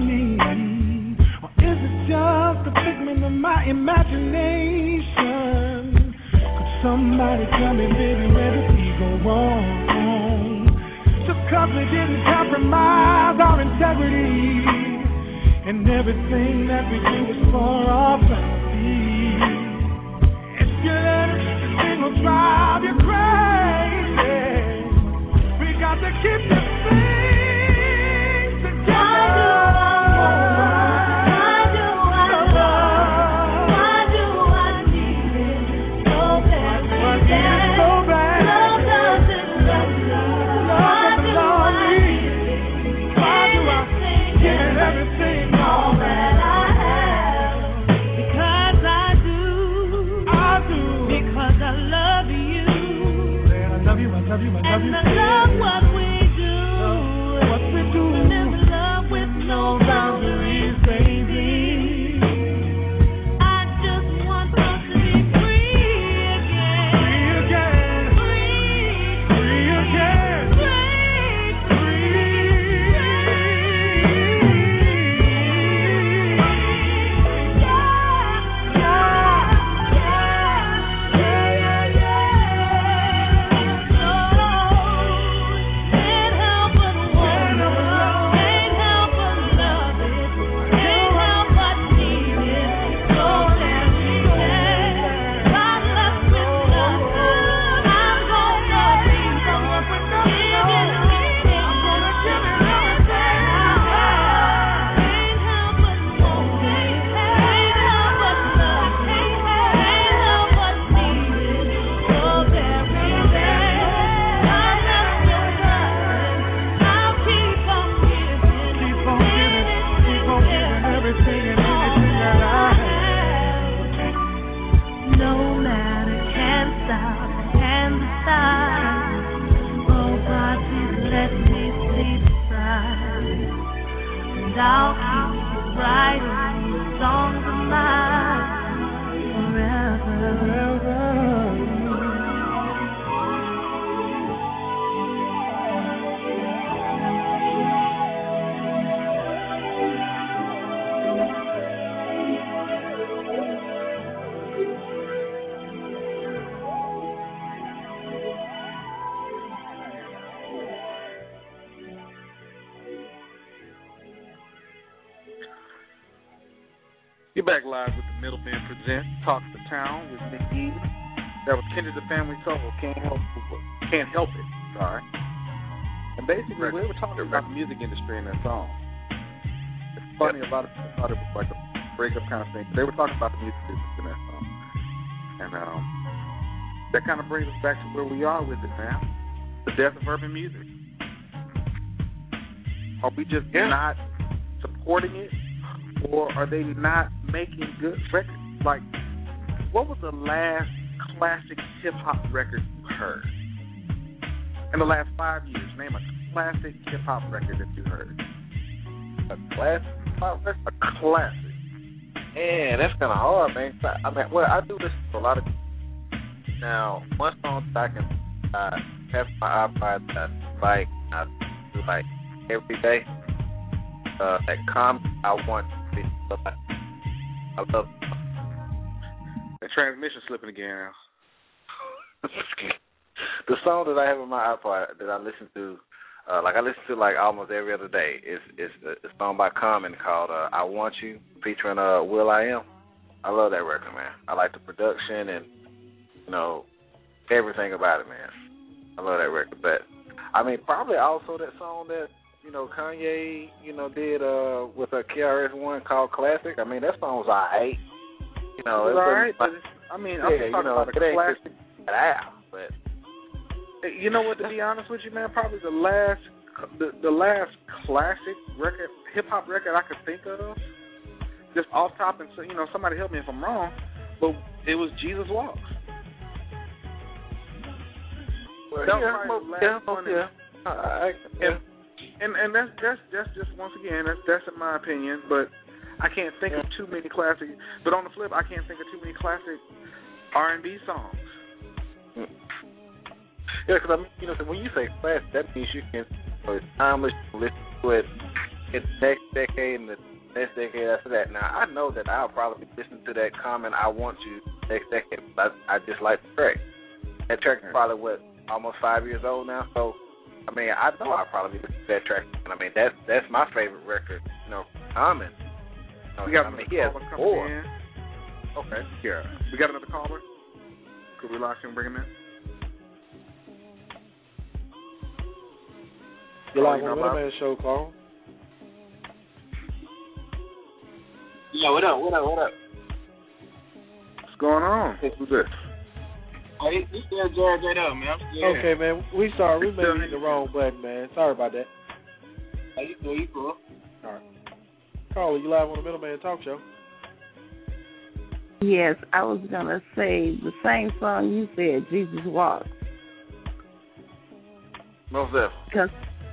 me? Or is it just a figment of my imagination? Could somebody tell me, baby, where did we go wrong? Just cause we didn't compromise our integrity, and everything that we do is for our vanity. If you let it, this thing will drive you crazy. We got to keep this thing together. Love you, I love And you. I love what we do. What we do. Live in love with no boundaries, baby. I just want us to be free again. Free again. Free. Free again. Free. Free. Yeah, yeah, yeah, yeah, yeah, yeah. Can't help but want it. Can't help but love it. Can't help but need it. So that we can. God left with nothing. I'm gonna be someone with nothing. I'm gonna give it everything I have. Can't help but want it. Can't help but love it. Can't help but need it. So that we can. God left with nothing. I'll keep on giving. Keep on giving. Keep on giving everything and anything that I have. No matter can stop, can decide. Oh God, please let me see the sign. And I'll keep writing songs of mine forever. You're back live with the Middleman Presents Talks the Town with Nick Eden. That was Kendrick the Family Soul. Can't help can't help it. Sorry. And basically, we were talking about the music industry in that song. It's funny, a lot of people thought it was like a breakup kind of thing. They were talking about the music business in that song, and um, that kind of brings us back to where we are with it now. The death of urban music. Are we just Yeah. not supporting it? Or are they not making good records? Like, what was the last classic hip-hop record you heard? In the last five years, name a classic hip-hop record that you heard. A classic hip-hop record? A classic. Man, that's kind of hard, man. I mean, well, I do listen to a lot of. Now, one song that I can uh, have my iPod that I like, I do like every day. Uh, that calm, I want to be. I love. The transmission slipping again. The song that I have on my iPod that I listen to, uh, like I listen to like almost every other day, is is a, a song by Common called uh, "I Want You," featuring uh, Will I Am. I love that record, man. I like the production and you know everything about it, man. I love that record, but I mean probably also that song that you know Kanye you know did uh, with a K R S One called "Classic." I mean that song was alright. You know, It's it all right. wasn't- I mean, yeah, I'm just you talking know, about a it ain't classic. out, but You know what? To be honest with you, man, probably the last, the, the last classic record, hip hop record I could think of, just off top, and so you know, somebody help me if I'm wrong, but it was Jesus Walks. Well, that was yeah, probably the last yeah, one. yeah. I, I, And, and and that's that's that's just once again that's that's in my opinion, but I can't think of too many classic. But on the flip, I can't think of too many classic R and B songs. Yeah, because I mean, you know, when you say classic, that means you can, you know, it's timeless. You can listen to it it's next decade and the next decade after that. Now, I know that I'll probably listen to that Common I Want You next decade, but I, I just like the track. That track is probably, what, almost five years old now? So, I mean, I know I'll probably listen to that track. I mean, that, that's my favorite record, you know, Common. You know, We got I mean, another he has caller coming four. in. Okay, yeah. We got another caller. Could we lock him and bring him in? You Oh, like you know on the about- Middleman Show, Carl? Yeah, what up, what up, what up? What's going on? Who's this? Oh, he, he still Jared J up, man. I'm still Okay, here. man. We sorry. We may be hitting the wrong button, man. Sorry about that. Oh, you cool, you cool. All right. Carl, you live on the Middleman Talk Show? Yes, I was going to say the same song you said, Jesus Walks. Most definitely. Because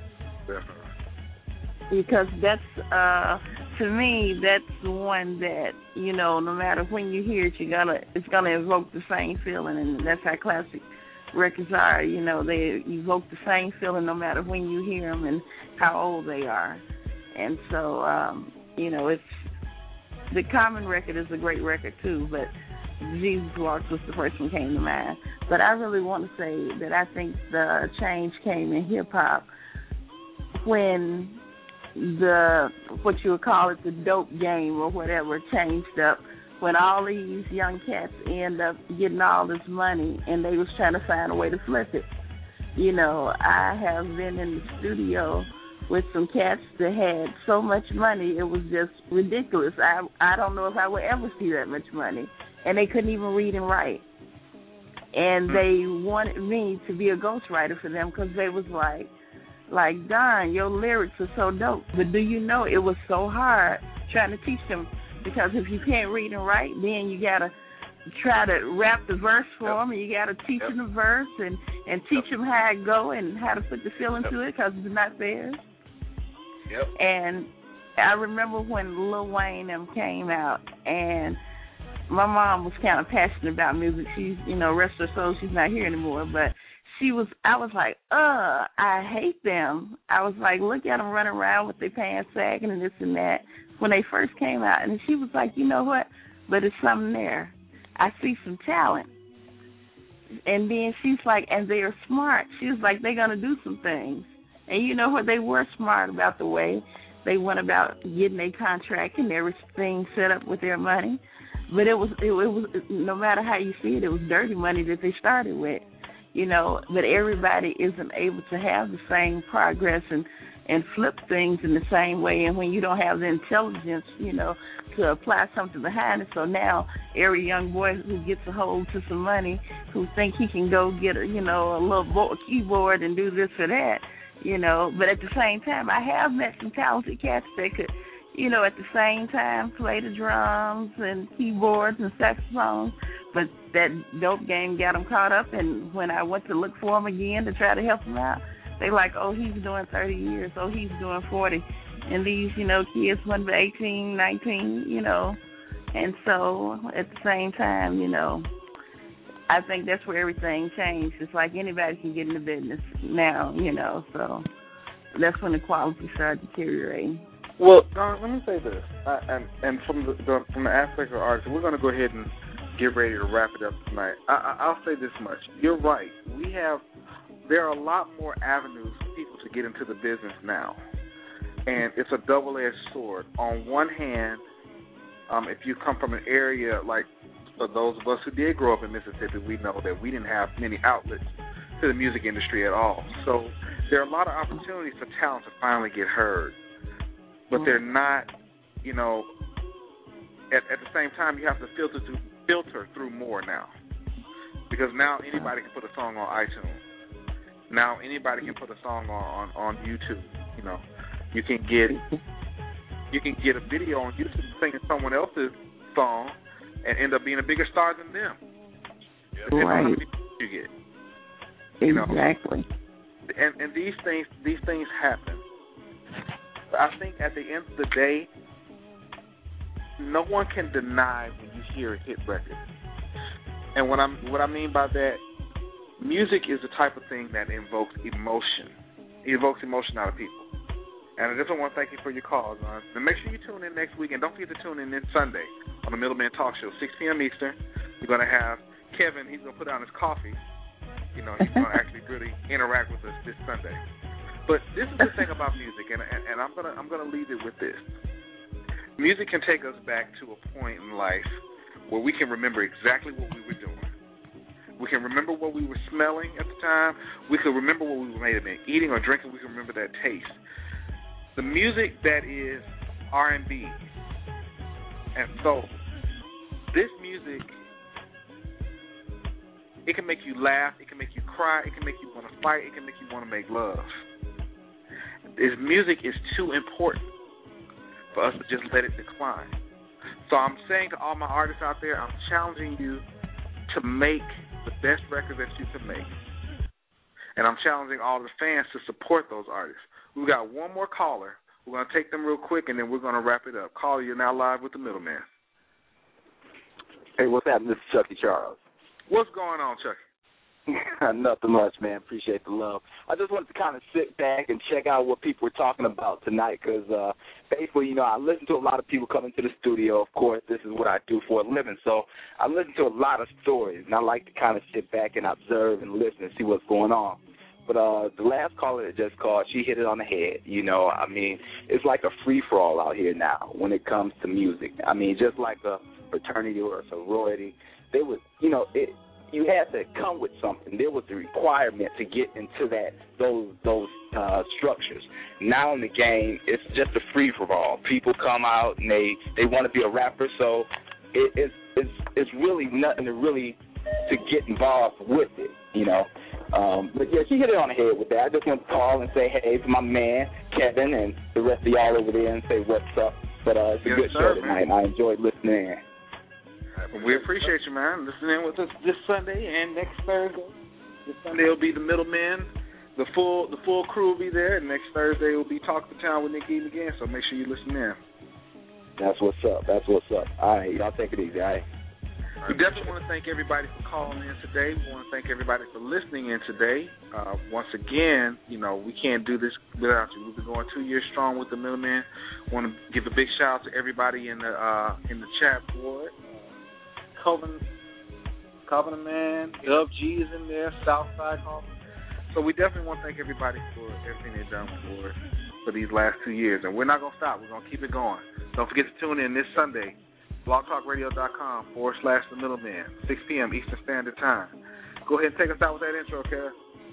because that's uh to me that's the one that, you know, no matter when you hear it, you're gonna it's gonna evoke the same feeling, and that's how classic records are. You know, they evoke the same feeling no matter when you hear them and how old they are. And so um, you know, it's the Common record is a great record too, but Jesus Walks was the first one came to mind. But I really want to say that I think the change came in hip hop when the, what you would call it, the dope game or whatever changed up, when all these young cats end up getting all this money and they was trying to find a way to flip it. You know, I have been in the studio with some cats that had so much money, it was just ridiculous. I I don't know if I would ever see that much money. And they couldn't even read and write. And they wanted me to be a ghostwriter for them because they was like, like, Don, your lyrics are so dope. But do you know it was so hard trying to teach them, because if you can't read and write, then you got to try to rap the verse for them, and you got to teach Yep. them the verse and, and teach them how it go and how to put the feel into it because it's not theirs. Yep. And I remember when Lil Wayne them came out, and my mom was kind of passionate about music. She's, you know, rest her soul, she's not here anymore. But she was, I was like, uh, I hate them. I was like, look at them running around with their pants sagging and this and that when they first came out. And she was like, you know what? But it's something there. I see some talent. And then she's like, and they're smart. She was like, they're going to do some things. And you know what? They were smart about the way they went about getting a contract and everything set up with their money. But it was, it, it was, no matter how you see it, it was dirty money that they started with, you know. But everybody isn't able to have the same progress and, and flip things in the same way. And when you don't have the intelligence, you know, to apply something behind it. So now every young boy who gets a hold to some money, who think he can go get a, you know, a little bo- keyboard and do this or that, you know. But at the same time, I have met some talented cats that could, you know, at the same time play the drums and keyboards and saxophones. But that dope game got them caught up, and when I went to look for them again to try to help them out, they like, oh, he's doing thirty years, oh, he's doing forty. And these, you know, kids went to eighteen, nineteen, you know. And so at the same time, you know, I think that's where everything changed. It's like anybody can get in the business now, you know. So that's when the quality started deteriorating. Well, Don, let me say this, I, and and from the, the from the aspect of artists, we're going to go ahead and get ready to wrap it up tonight. I, I, I'll say this much: you're right. We have there are a lot more avenues for people to get into the business now, and it's a double-edged sword. On one hand, um, if you come from an area like for those of us who did grow up in Mississippi, we know that we didn't have many outlets to the music industry at all. So there are a lot of opportunities for talent to finally get heard. But they're not, you know, at, at the same time, you have to filter through, filter through more now. Because now anybody can put a song on iTunes. Now anybody can put a song on, on, on YouTube. You know, you can get you can get a video on YouTube singing someone else's song and end up being a bigger star than them. Depending on how many views you get. You know? Exactly. And and these things these things happen. But I think at the end of the day, no one can deny when you hear a hit record. And what I'm what I mean by that, music is the type of thing that invokes emotion. It evokes emotion out of people. And I definitely want to thank you for your calls. Uh, and make sure you tune in next week. And don't forget to tune in this Sunday on the Middleman Talk Show, six p.m. Eastern. We're going to have Kevin. He's going to put down his coffee. You know, he's going to actually really interact with us this Sunday. But this is the thing about music, and, and, and I'm going to I'm going to leave it with this. Music can take us back to a point in life where we can remember exactly what we were doing. We can remember what we were smelling at the time. We can remember what we may have been eating or drinking. We can remember that taste. The music that is R and B and soul, this music, it can make you laugh. It can make you cry. It can make you want to fight. It can make you want to make love. This music is too important for us to just let it decline. So I'm saying to all my artists out there, I'm challenging you to make the best record that you can make. And I'm challenging all the fans to support those artists. We've got one more caller. We're going to take them real quick, and then we're going to wrap it up. Caller, you're now live with the Middleman. Hey, what's happening? This is Chucky Charles. What's going on, Chucky? Nothing much, man. Appreciate the love. I just wanted to kind of sit back and check out what people were talking about tonight because, uh, basically, you know, I listen to a lot of people come into the studio. Of course, this is what I do for a living. So I listen to a lot of stories, and I like to kind of sit back and observe and listen and see what's going on. But uh, the last caller that just called, she hit it on the head. You know, I mean, it's like a free-for-all out here now when it comes to music. I mean, just like a fraternity or a sorority, they would, you know, it, you had to come with something. There was a requirement to get into that those those uh, structures. Now in the game, it's just a free for all. People come out and they, they want to be a rapper, so it, it's it's it's really nothing to really to get involved with it, you know. Um, but yeah, she hit it on the head with that. I just want to call and say hey to my man Kevin and the rest of y'all over there and say what's up. But uh, it's a yes, good sir, show tonight. And I enjoyed listening in. We appreciate you, man. Listening with us this Sunday and next Thursday. This Sunday will be the Middlemen. The full the full crew will be there. And next Thursday will be Talk the Town with Nick Eden again. So make sure you listen in. That's what's up. That's what's up. All right, y'all take it easy. All right. We definitely want to thank everybody for calling in today. We want to thank everybody for listening in today. Uh, once again, you know, we can't do this without you. We've been going two years strong with the Middlemen. Want to give a big shout out to everybody in the uh, in the chat board. Covenant, Covenant Man, Dub G is in there, Southside Coffee. So we definitely want to thank everybody for everything they've done for for these last two years. And we're not going to stop. We're going to keep it going. Don't forget to tune in this Sunday, blogtalkradio.com forward slash the Middleman, six p.m. Eastern Standard Time. Go ahead and take us out with that intro, Kara.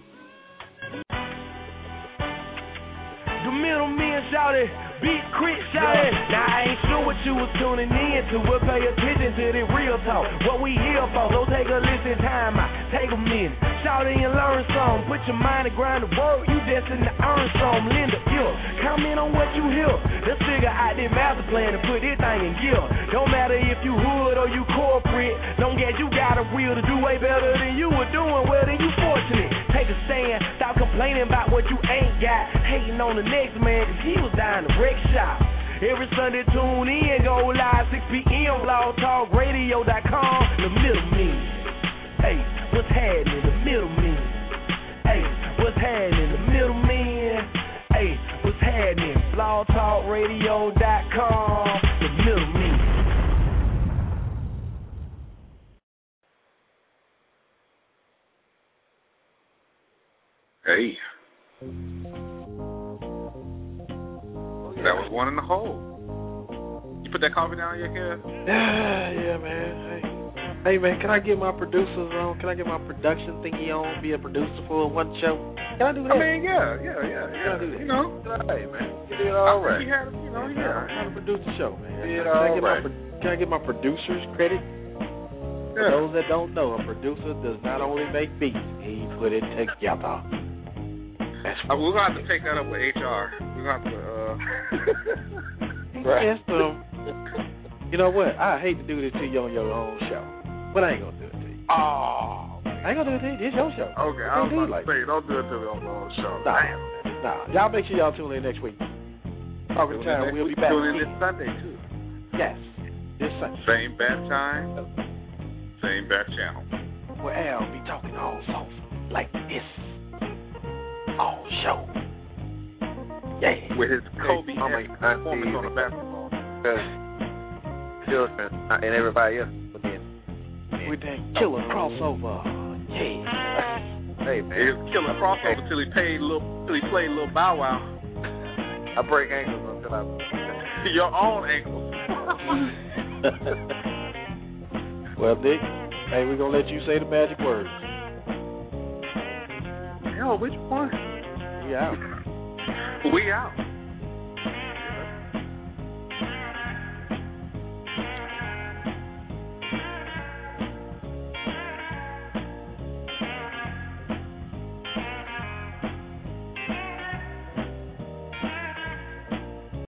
The Middleman shouted, beat Crit shouted. Now I ain't sure what you was tuning in to. We'll pay attention to the real talk. What we here for, so take a listen, time out, take a minute. Shout in and learn some. Put your mind to grind the work. You destined to earn some. Linda, yeah, comment on what you hear. Let's figure out this master plan and put this thing in gear. Don't matter if you hood or you corporate. Don't get you got a will to do way better than you were doing. Well, then you fortunate. Take a stand. Stop complaining about what you ain't got. Hating on the next man, cause he was down the wreck shop. Every Sunday tune in, go live six p.m. blog talk radio dot com. The Middleman. Hey, what's happening? The Middleman. Hey, what's happening? The Middleman. Hey, what's happening? blog talk radio dot com. The Middleman. Hey. That was one in the hole. You put that coffee down in your hair? Yeah, yeah, man. Hey. hey, man, can I get my producers on? Can I get my production thingy on? Be a producer for one show? Can I do that? I mean, yeah, yeah, yeah, yeah. Can I do that? You know, hey, man, you did all right. You had, you know, yeah, how to produce the show, man. You did can all I get right. My, can I get my producers credit? For yeah. those that don't know, a producer does not only make beats; he put it together. Uh, we're going to have to take that up with H R. We're going to have to, uh... right. Yes, um, you know what? I hate to do this to you on your own show, but I ain't going to do it to you. Oh. I ain't going to do it to you. It's your show. Okay, I was about to like say, don't do it to me on my own show. Nah, Damn. nah. Y'all make sure y'all tune in next week. Talking time, we'll be back. Tune in this Sunday, too. Yes, this Sunday. Same bat time, same bat channel. Where Al be talking all soft like this. All show. Yeah. With his Kobe Mama, performance on the basketball. Because children and everybody else again. With that killer crossover. Yeah. Hey man. He was killing crossover until he paid little till he played little Bow Wow. I break ankles until I your own ankles. Well, Dick, hey, we're gonna let you say the magic words. Yo, which one? We out. We out.